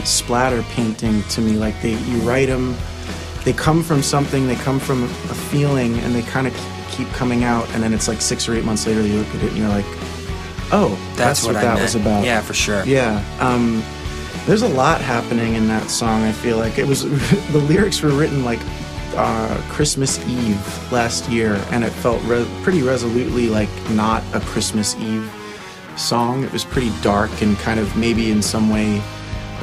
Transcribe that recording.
splatter painting to me. Like you write them, they come from something, they come from a feeling, and they kind of keep coming out, and then it's like 6 or 8 months later you look at it and you're like, oh, that's what that was about. Yeah, for sure. Yeah. There's a lot happening in that song. I feel like it was the lyrics were written like Christmas Eve last year, and it felt pretty resolutely like not a Christmas Eve song. It was pretty dark and kind of maybe in some way